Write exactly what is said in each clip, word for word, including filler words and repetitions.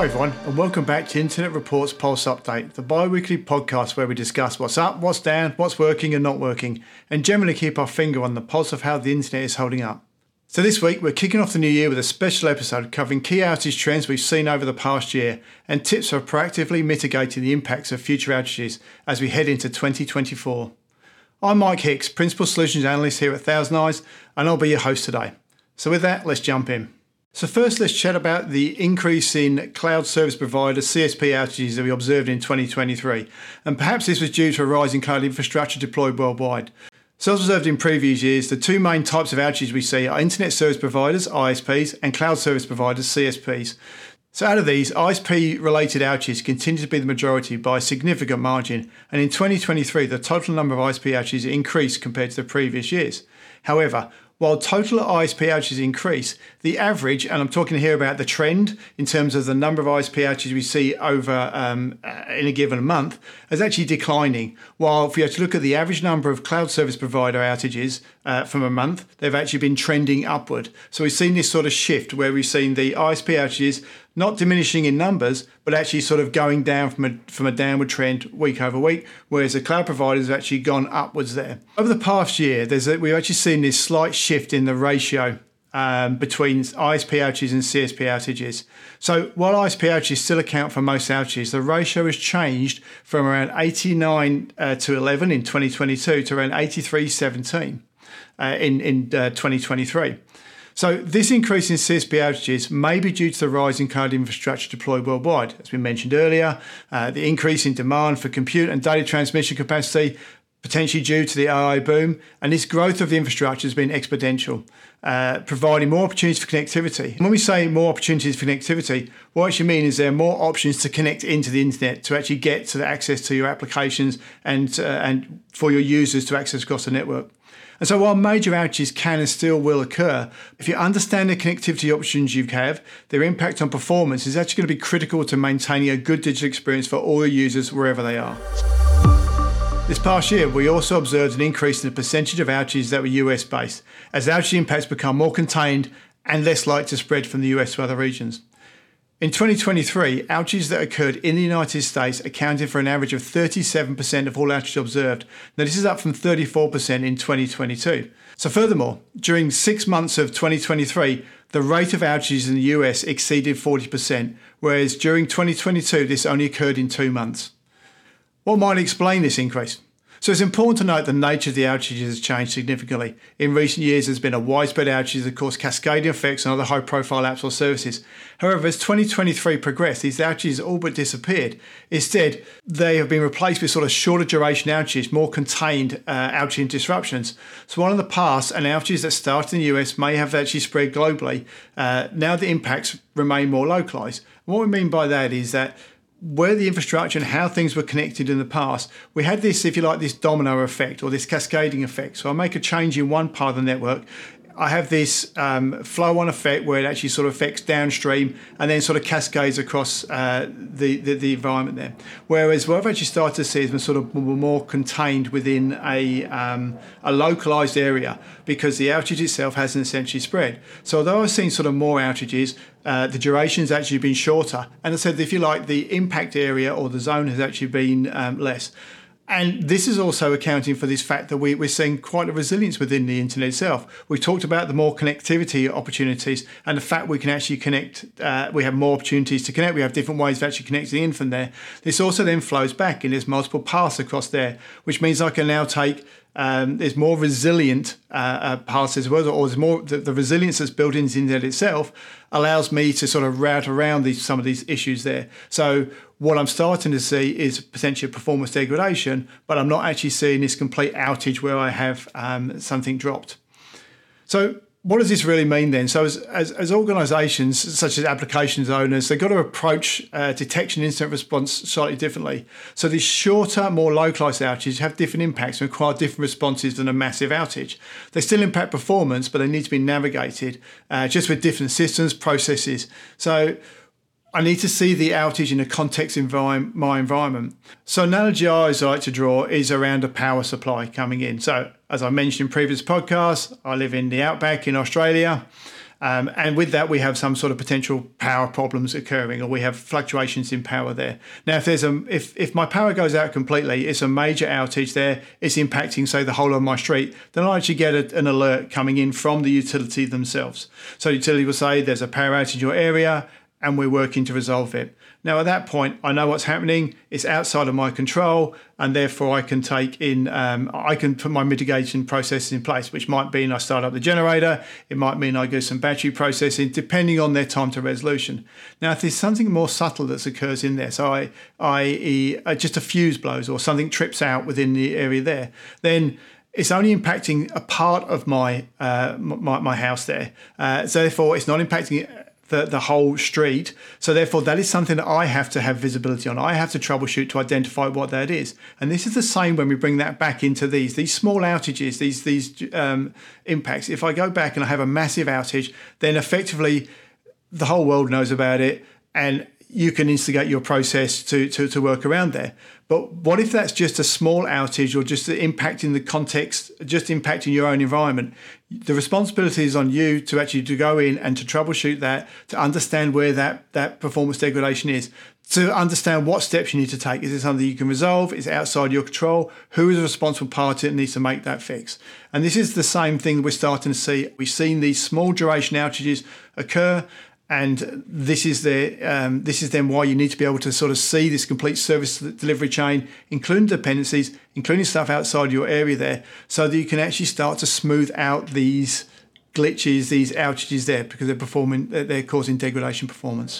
everyone, and welcome back to Internet Reports Pulse Update, the bi-weekly podcast where we discuss what's up, what's down, what's working and not working, and generally keep our finger on the pulse of how the internet is holding up. So this week we're kicking off the new year with a special episode covering key outage trends we've seen over the past year and tips for proactively mitigating the impacts of future outages as we head into twenty twenty-four. I'm Mike Hicks, Principal Solutions Analyst here at ThousandEyes, and I'll be your host today. So with that, let's jump in. So first, let's chat about the increase in cloud service provider C S P outages that we observed in twenty twenty-three. And perhaps this was due to a rise in cloud infrastructure deployed worldwide. So as observed in previous years, the two main types of outages we see are internet service providers, I S Ps, and cloud service providers, C S Ps. So out of these, I S P-related outages continue to be the majority by a significant margin. And in twenty twenty-three, the total number of I S P outages increased compared to the previous years. However, while total I S P outages increase, the average, and I'm talking here about the trend in terms of the number of I S P outages we see over um, in a given month, is actually declining. While if you have to look at the average number of cloud service provider outages uh, from a month, they've actually been trending upward. So we've seen this sort of shift where we've seen the I S P outages not diminishing in numbers, but actually sort of going down from a, from a downward trend week over week, whereas the cloud providers have actually gone upwards there. Over the past year, there's a, we've actually seen this slight shift in the ratio um, between I S P outages and C S P outages. So while I S P outages still account for most outages, the ratio has changed from around eighty-nine uh, to eleven in twenty twenty-two to around eighty-three seventeen uh, in, in uh, twenty twenty-three. So this increase in C S P outages may be due to the rise in cloud infrastructure deployed worldwide. As we mentioned earlier, uh, the increase in demand for compute and data transmission capacity, potentially due to the A I boom, and this growth of the infrastructure has been exponential, uh, providing more opportunities for connectivity. And when we say more opportunities for connectivity, what I actually mean is there are more options to connect into the internet to actually get to the access to your applications and, uh, and for your users to access across the network. And so while major outages can and still will occur, if you understand the connectivity options you have, their impact on performance is actually going to be critical to maintaining a good digital experience for all your users wherever they are. This past year, we also observed an increase in the percentage of outages that were U S-based, as outage impacts become more contained and less likely to spread from the U S to other regions. In twenty twenty-three, outages that occurred in the United States accounted for an average of thirty-seven percent of all outages observed. Now, this is up from thirty-four percent in twenty twenty-two. So furthermore, during six months of twenty twenty-three, the rate of outages in the U S exceeded forty percent, whereas during twenty twenty-two, this only occurred in two months. What might explain this increase? So it's important to note the nature of the outages has changed significantly. In recent years, there's been a widespread outages that cause cascading effects on other high-profile apps or services. However, as twenty twenty-three progressed, these outages all but disappeared. Instead, they have been replaced with sort of shorter duration outages, more contained uh, outage disruptions. So while in the past, an outages that started in the U S may have actually spread globally, uh, now the impacts remain more localized. And what we mean by that is that where the infrastructure and how things were connected in the past, we had this, if you like, this domino effect or this cascading effect. So I make a change in one part of the network, I have this um, flow-on effect where it actually sort of affects downstream and then sort of cascades across uh, the, the, the environment there. Whereas what I've actually started to see is sort of more contained within a, um, a localized area because the outage itself hasn't essentially spread. So although I've seen sort of more outages, uh, the duration's actually been shorter. And I said, if you like, the impact area or the zone has actually been um, less. And this is also accounting for this fact that we, we're seeing quite a resilience within the internet itself. We've talked about the more connectivity opportunities and the fact we can actually connect, uh, we have more opportunities to connect, we have different ways of actually connecting in from there. This also then flows back and there's multiple paths across there, which means I can now take Um, there's more resilient uh, uh, paths as well, or there's more the, the resilience that's built into the internet itself allows me to sort of route around these, some of these issues there. So what I'm starting to see is potential performance degradation, but I'm not actually seeing this complete outage where I have um, something dropped. So what does this really mean then? So as, as, as organisations, such as applications owners, they've got to approach uh, detection incident response slightly differently. So these shorter, more localised outages have different impacts and require different responses than a massive outage. They still impact performance, but they need to be navigated uh, just with different systems, processes. So I need to see the outage in the context of envi- my environment. So an analogy I always like to draw is around a power supply coming in. So as I mentioned in previous podcasts, I live in the outback in Australia. Um, and with that, we have some sort of potential power problems occurring, or we have fluctuations in power there. Now, if there's a if if my power goes out completely, it's a major outage there, it's impacting, say, the whole of my street, then I actually get a, an alert coming in from the utility themselves. So the utility will say there's a power outage in your area, and we're working to resolve it. Now, at that point, I know what's happening. It's outside of my control, and therefore I can take in, um, I can put my mitigation processes in place, which might mean I start up the generator. It might mean I do some battery processing, depending on their time to resolution. Now, if there's something more subtle that occurs in there, so I, I uh, just a fuse blows or something trips out within the area there, then it's only impacting a part of my uh, my, my house there. Uh, so therefore, it's not impacting The, the whole street. So therefore, that is something that I have to have visibility on. I have to troubleshoot to identify what that is. And this is the same when we bring that back into these these small outages, these these um, impacts. If I go back and I have a massive outage, then effectively the whole world knows about it, and you can instigate your process to, to, to work around there. But what if that's just a small outage, or just impacting the context, just impacting your own environment? The responsibility is on you to actually to go in and to troubleshoot that, to understand where that, that performance degradation is, to understand what steps you need to take. Is it something you can resolve? Is it outside your control? Who is the responsible party that needs to make that fix? And this is the same thing we're starting to see. We've seen these small duration outages occur. And this is the um, this is then why you need to be able to sort of see this complete service delivery chain, including dependencies, including stuff outside your area there, so that you can actually start to smooth out these glitches, these outages there, because they're performing, they're causing degradation performance.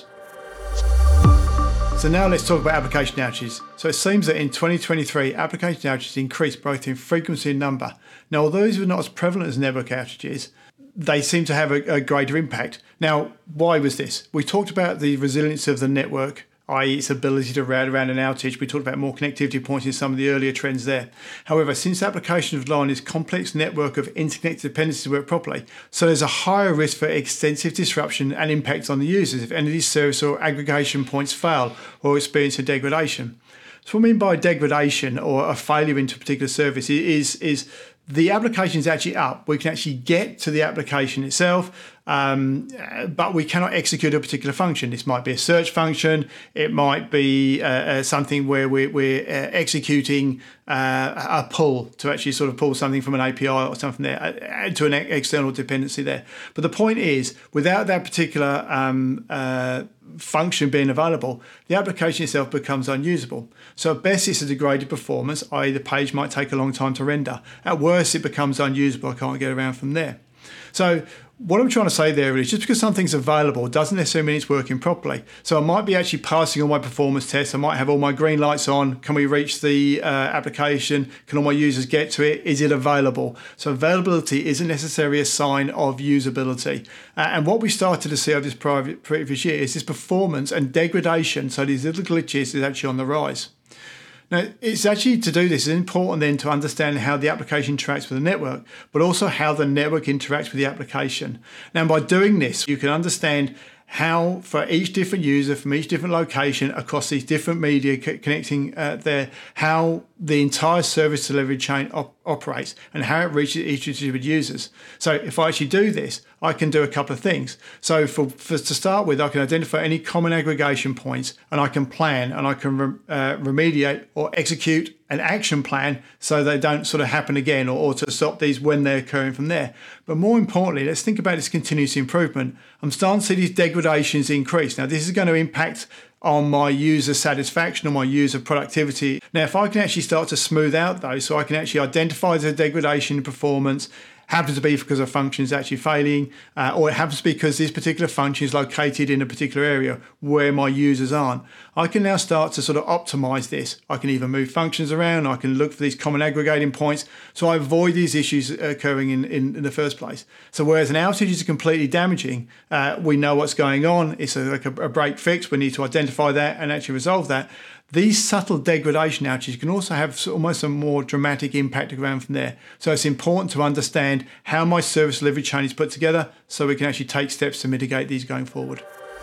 So now let's talk about application outages. So it seems that in twenty twenty-three, application outages increased both in frequency and number. Now, although these were not as prevalent as network outages, they seem to have a, a greater impact. Now, why was this? We talked about the resilience of the network, that is its ability to route around an outage. We talked about more connectivity points in some of the earlier trends there. However, since applications rely on this complex network of interconnected dependencies to work properly, so there's a higher risk for extensive disruption and impact on the users if any of these service or aggregation points fail or experience a degradation. So what I mean by degradation or a failure into a particular service is, is the application is actually up. We can actually get to the application itself, um, but we cannot execute a particular function. This might be a search function. It might be uh, uh, something where we're, we're uh, executing uh, a pull to actually sort of pull something from an A P I or something there uh, to an external dependency there. But the point is, without that particular um, uh, function being available, the application itself becomes unusable. So at best, it's a degraded performance, that is the page might take a long time to render. At worst, it becomes unusable. I can't get around from there. So what I'm trying to say there is just because something's available doesn't necessarily mean it's working properly. So I might be actually passing all my performance tests. I might have all my green lights on. Can we reach the uh, application? Can all my users get to it? Is it available? So availability isn't necessarily a sign of usability. Uh, and what we started to see over this private, previous year is this performance and degradation. So these little glitches is actually on the rise. Now, it's actually to do this, it's important then to understand how the application interacts with the network, but also how the network interacts with the application. Now, by doing this, you can understand how for each different user from each different location across these different media co- connecting uh, there, how the entire service delivery chain op- operates and how it reaches each distributed users. So if I actually do this, I can do a couple of things. So for, for to start with, I can identify any common aggregation points, and I can plan and I can re- uh, remediate or execute an action plan so they don't sort of happen again, or, or to stop these when they're occurring from there. But more importantly, let's think about this continuous improvement. I'm starting to see these degradations increase. Now, this is going to impact on my user satisfaction, on my user productivity. Now, if I can actually start to smooth out those, so I can actually identify the degradation in performance, happens to be because a function is actually failing, uh, or it happens because this particular function is located in a particular area where my users aren't. I can now start to sort of optimize this. I can either move functions around, I can look for these common aggregating points, so I avoid these issues occurring in, in, in the first place. So whereas an outage is completely damaging, uh, we know what's going on, it's a, like a, a break fix, we need to identify that and actually resolve that. These subtle degradation outages can also have almost a more dramatic impact around from there. So it's important to understand how my service delivery chain is put together so we can actually take steps to mitigate these going forward.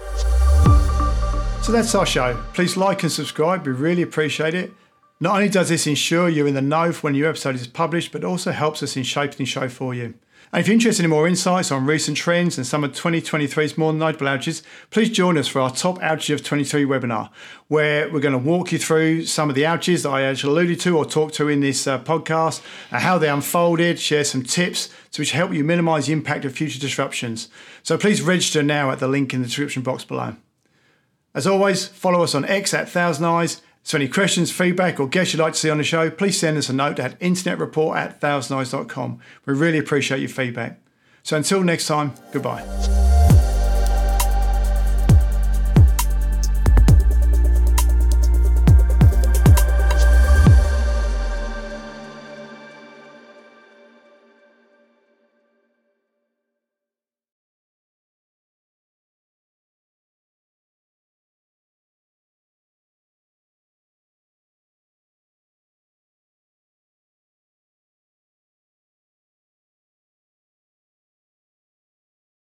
So that's our show. Please like and subscribe. We really appreciate it. Not only does this ensure you're in the know for when your episode is published, but also helps us in shaping the show for you. And if you're interested in more insights on recent trends and some of twenty twenty-three's more notable outages, please join us for our Top Outage of twenty-three webinar, where we're going to walk you through some of the outages that I actually alluded to or talked to in this uh, podcast, and how they unfolded, share some tips to which help you minimise the impact of future disruptions. So please register now at the link in the description box below. As always, follow us on X at Thousand Eyes. So any questions, feedback or guests you'd like to see on the show, please send us a note at internet report at thousand eyes dot com. We really appreciate your feedback. So until next time, goodbye.